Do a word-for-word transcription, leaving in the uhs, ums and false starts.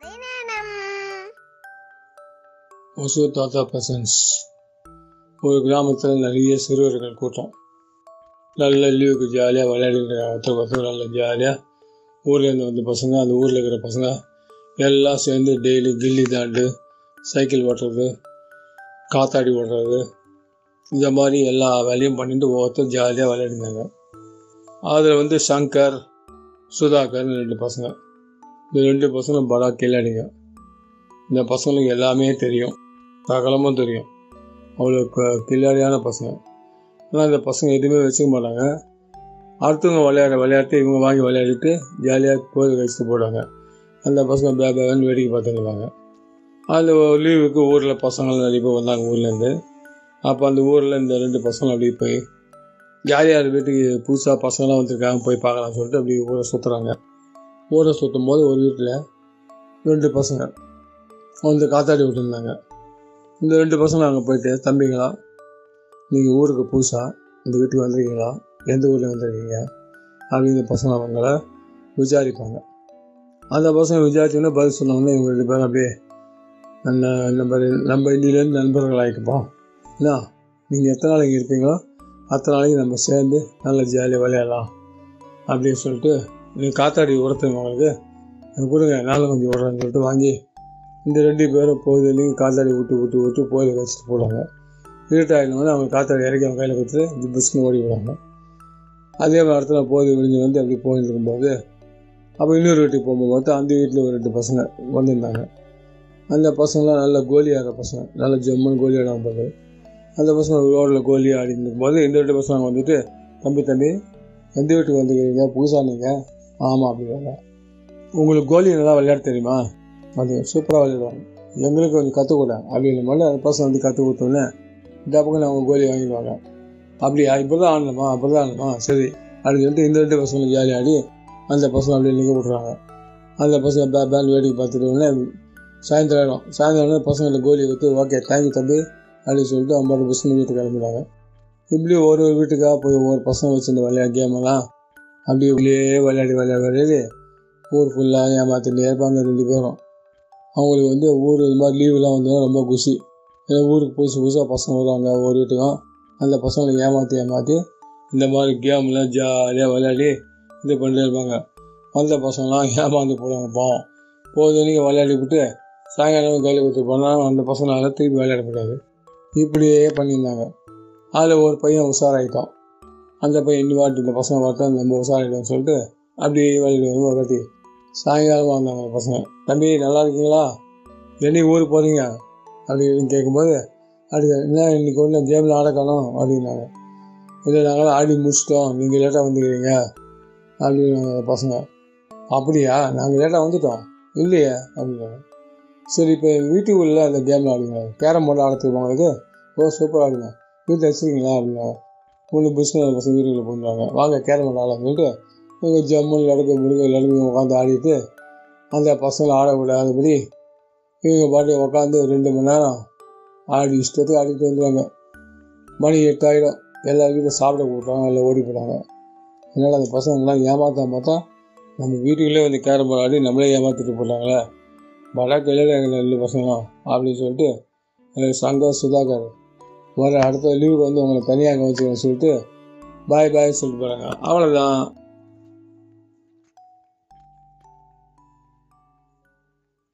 ஒசூர் தாத்தா பிரசன்ஸ். ஒரு கிராமத்தில் நிறைய சிறுவர்கள் கூட்டம். நல்ல லீவுக்கு ஜாலியாக விளையாடிட்டு ஒருத்தர் ஒருத்தர் நல்ல ஜாலியாக ஊர்லேருந்து வந்த பசங்க, அந்த ஊரில் இருக்கிற பசங்க எல்லாம் சேர்ந்து டெய்லி கில்லி தாண்டு, சைக்கிள் ஓட்டுறது, காத்தாடி ஓடுறது, இந்த மாதிரி எல்லா வேலையும் பண்ணிட்டு ஒவ்வொருத்தர் ஜாலியாக விளையாடினாங்க. அதில் வந்து சங்கர், சுதாகர்னு ரெண்டு பசங்க. இந்த ரெண்டு பசங்களும் படா கில்லாடிங்க. இந்த பசங்களுக்கு எல்லாமே தெரியும், சகலமும் தெரியும். அவ்வளோ கில்லாடியான பசங்க. ஆனால் இந்த பசங்க எதுவுமே வச்சுக்க மாட்டாங்க. அடுத்தவங்க விளையாடுற விளையாட்டு இவங்க வாங்கி விளையாடிட்டு ஜாலியாக கோயில் வச்சுட்டு போடுவாங்க. அந்த பசங்க பே பேன்னு வேடிக்கை பார்த்துருவாங்க. அந்த லீவுக்கு ஊரில் பசங்கள் நிறைய பேர் வந்தாங்க ஊர்லேருந்து. அப்போ அந்த ஊரில் இந்த ரெண்டு பசங்க அப்படியே போய் ஜாலியாக வீட்டுக்கு புதுசாக பசங்களாம் வந்துருக்காங்க, போய் பார்க்கலாம்னு சொல்லிட்டு அப்படி ஊரை சுற்றுறாங்க. ஊரை சுற்றும் போது ஒரு வீட்டில் ரெண்டு பசங்க வந்து காத்தாடி விட்டுருந்தாங்க. இந்த ரெண்டு பசங்க அங்கே போயிட்டு, தம்பிங்களா நீங்கள் ஊருக்கு புதுசாக இந்த வீட்டுக்கு வந்திருக்கீங்களா, எந்த ஊரில் வந்திருக்கீங்க அப்படின்னு பசங்க அவங்கள விசாரிப்பாங்க. அந்த பசங்க விசாரிச்சோன்னே பதில் சொன்னோடனே இவங்க ரெண்டு பேரும் அப்படியே நல்ல நம்ம நம்ம இன்னிலேருந்து நண்பர்கள் ஆகிட்டுப்போம். என்ன நீங்கள் எத்தனை நாளைக்கு இருப்பீங்களோ அத்தனை நாளைக்கு நம்ம சேர்ந்து நல்ல ஜாலியாக விளையாடலாம் அப்படின்னு சொல்லிட்டு, நீங்கள் காத்தாடி உரத்துவங்களுக்கு கொடுங்க, நானும் கொஞ்சம் விட்றேன்னு சொல்லிட்டு வாங்கி இந்த ரெண்டு பேரும் பொழுதுலேயும் காத்தாடி விட்டு விட்டு விட்டு பொழுது வச்சுட்டு போடுவாங்க. இருட்டாயிடும் போது அவங்க காத்தாடி இறக்கி அவங்க கையில் கொடுத்து இந்த பிஸ்கன் ஓடி விடுவாங்க. அதே மாதிரி இடத்துல பொழுது விழிஞ்சு வந்து அப்படி போயிட்டு இருக்கும்போது அப்போ இன்னொரு வீட்டுக்கு போகும்போது பார்த்தா அந்த வீட்டில் ஒரு ரெண்டு பசங்க வந்திருந்தாங்க. அந்த பசங்களாம் நல்ல கோலி ஆடுற பசங்க, நல்ல ஜம்முன்னு கோலி ஆடாமல் போகுது. அந்த பசங்க ரோடில் கோலி ஆடிட்டு இருக்கும்போது இந்த ரெண்டு பசங்க வந்துட்டு, தம்பி தம்பி எந்த வீட்டுக்கு வந்துக்கிறீங்க, புதுசாக நீங்கள்? ஆமாம் அப்படிங்கிறாங்க. உங்களுக்கு கோலி நல்லா விளையாட தெரியுமா? அது சூப்பராக விளையாடுவாங்க, எங்களுக்கு கொஞ்சம் கற்றுக்கூட அப்படின்ற மாதிரி அந்த பசங்க வந்து கற்றுக் கொடுத்தோன்னே இந்த பக்கம் அவங்க கோலி வாங்கிடுவாங்க. அப்படியா, இப்போ தான் ஆடணுமா, அப்போ தான் ஆடணுமா, சரி அப்படின்னு சொல்லிட்டு இந்த ரெண்டு பசங்க ஜாலி ஆடி அந்த பசங்க அப்படியே நிற்க விட்றாங்க. அந்த பசங்க பே பேண்ட் வேடிக்கை பார்த்துட்டு உடனே சாயந்தரம் ஆகிடும். சாயந்தரம் பசங்களை கோலியை கொடுத்து, ஓகே தேங்க்யூ தம்பி அப்படின்னு சொல்லிட்டு அவங்க பாட்டு பசங்க வீட்டுக்கு கிளம்பிடுவாங்க. இப்படி ஒரு ஒரு வீட்டுக்காக போய் ஒவ்வொரு பசங்க வச்சுருந்த விளையாட கேமெல்லாம் அப்படியே உள்ளே விளையாடி விளையாடி விளையாடி ஊர் ஃபுல்லாக ஏமாற்றிட்டே இருப்பாங்க ரெண்டு பேரும். அவங்களுக்கு வந்து ஊர் இது மாதிரி லீவுலாம் வந்தோன்னா ரொம்ப குஷி. ஏன்னா ஊருக்கு புதுசு புதுசாக பசங்க வருவாங்க ஒரு வீட்டுக்கும். அந்த பசங்களை ஏமாற்றி ஏமாற்றி இந்த மாதிரி கேம்லாம் ஜாலியாக விளையாடி இது பண்ணிட்டே இருப்பாங்க. அந்த பசங்களாம் ஏமாந்து போடுவாங்க. பாவம் போது நீங்கள் விளையாடி விட்டு சாயங்காலம் கையில் கொடுத்து போனால் அந்த பசங்களால் திருப்பி விளையாட முடியாது. இப்படியே பண்ணியிருந்தாங்க. அதில் ஒரு பையன் உஷாராகிட்டான். அந்த பையன் இன்னும் வாட்டி இந்த பசங்க பார்த்தா நம்ம உஷாராகிட்டோம்னு சொல்லிட்டு அப்படியே விளையாடுவாங்க. ஒரு வாட்டி சாயங்காலமாக வந்தாங்க பசங்க, தம்பி நல்லா இருக்கீங்களா, என்னைக்கு ஊருக்கு போகிறீங்க அப்படின்னு கேட்கும்போது, அப்படி என்ன இன்றைக்கி ஒன்று கேமில் ஆடக்கணும் அப்படின்னாங்க. இல்லை நாங்கள் ஆடி முடிச்சிட்டோம், நீங்கள் லேட்டாக வந்துக்கிறீங்க அப்படின்னாங்க பசங்க. அப்படியா, நாங்கள் லேட்டாக வந்துட்டோம் இல்லையே அப்படின்னாங்க. சரி இப்போ வீட்டுக்குள்ளே அந்த கேமில் ஆடுங்க, கேரம் போர்டு ஆடுறதுக்கு உங்களுக்கு, ஓ சூப்பராக ஆடுங்க, வீட்டில் வச்சுருக்கீங்களா அப்படின்னாங்க. ஒன்று பிஸ்கட் பசங்க வீட்டுக்குள்ளே போடுறாங்க, வாங்க கேரம் போர்டு ஆடலாம்னு சொல்லிட்டு இவங்க ஜம்முன்னு லடுக்க முடுக்க லடுக்க உட்காந்து ஆடிட்டு அந்த பசங்களை ஆடக்கூடாதபடி இவங்க பாட்டி உட்காந்து ரெண்டு மணி நேரம் ஆடி இஷ்டத்துக்கு ஆடிட்டு வந்துடுவாங்க. மணி எட்டாயிடும், எல்லா வீட்டில் சாப்பிட கூப்பிட்டாங்க, எல்லாம் ஓடி போயிட்டாங்க. அதனால் அந்த பசங்கள்லாம் ஏமாற்ற பார்த்தா நம்ம வீட்டுக்குள்ளே வந்து கேரம் போர்டு ஆடி நம்மளே ஏமாற்றிட்டு போட்டாங்களே, படா கையில் எங்களை ரெண்டு பசங்களும் அப்படின்னு சொல்லிட்டு சங்கர் சுதாகர் வர அடுத்த லீவுக்கு வந்து உங்களை தனியாக வச்சுக்கணும்னு சொல்லிட்டு பாய் பாய் சொல்லிட்டு போகிறாங்க. அவ்வளோதான்.